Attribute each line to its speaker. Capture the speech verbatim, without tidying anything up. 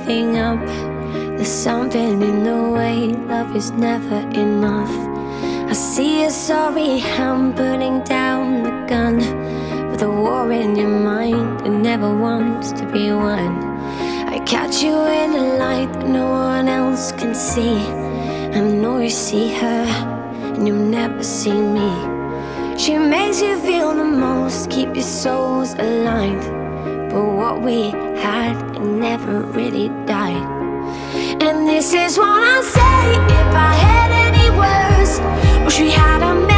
Speaker 1: everything up. There's something in the way love is never enough. I see a sorry hand putting down the gun, with a war in your mind that never wants to be won. I catch you in a light that no one else can see. I know you see her and you'll never see me. She makes you feel the most, keep your souls aligned. But what we had, it never really died. And this is what I say, if I had any words, wish we had a